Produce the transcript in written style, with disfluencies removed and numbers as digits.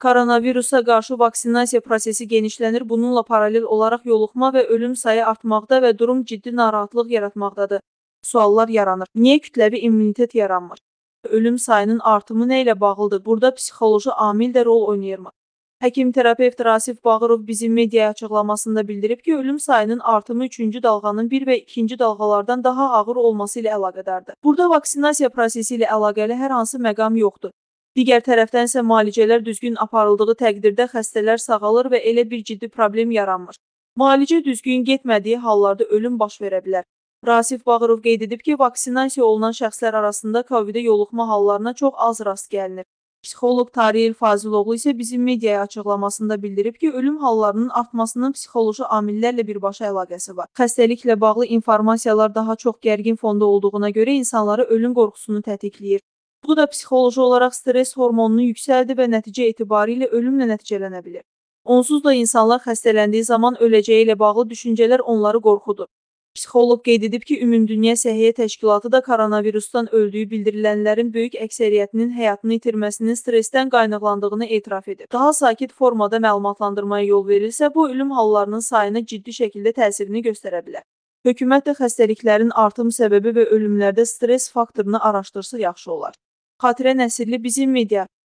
Koronavirusa qarşı vaksinasiya prosesi genişlənir, bununla paralel olaraq yoluxma və ölüm sayı artmaqda və durum ciddi narahatlıq yaratmaqdadır. Suallar yaranır. Niyə kütləvi immunitet yaranmır? Ölüm sayının artımı nə ilə bağlıdır? Burada psixoloji amil də rol oynayırmı? Həkim-terapevt Rasif Bağırov bizim mediaya açıqlamasında bildirib ki, ölüm sayının artımı 3-cü dalğanın 1 və 2-ci dalğalardan daha ağır olması ilə əlaqədardır. Burada vaksinasiya prosesi ilə əlaqəli hər hansı məqam yoxdur. Digər tərəfdən isə müalicələr düzgün aparıldığı təqdirdə xəstələr sağalır və elə bir ciddi problem yaranmır. Müalicə düzgün getmədiyi hallarda ölüm baş verə bilər. Rasif Bağırov qeyd edib ki, vaksinasiya olunan şəxslər arasında COVID-ə yoluxma hallarına çox az rast gəlinir. Psixoloq Tariyel Faziloğlu isə bizim mediaya açıqlamasında bildirib ki, ölüm hallarının artmasının psixoloji amillərlə birbaşa əlaqəsi var. Xəstəliklə bağlı informasiyalar daha çox gərgin fonda olduğuna görə insanları ölüm qorxusunu tətikləyir. Bu da psixoloji olaraq stres hormonunu yüksəldir və nəticə etibarilə ölümlə nəticələnə bilir. Onsuz da insanlar xəstələndiyi zaman öləcəyi ilə bağlı düşüncələr onları qorxudur. Psixoloq qeyd edib ki, Ümumdünya Səhiyyə Təşkilatı da koronavirusdan öldüyü bildirilənlərin böyük əksəriyyətinin həyatını itirməsinin stressdən qaynaqlandığını etiraf edib. Daha sakit formada məlumatlandırmaya yol verilsə, bu ölüm hallarının sayına ciddi şəkildə təsirini göstərə bilər. Hökumət də xəstəliklərin artım səbəbi və ölümlərdə stress faktorunu araşdırsa yaxşı olar. Xatirə Nəsirli, bizim media.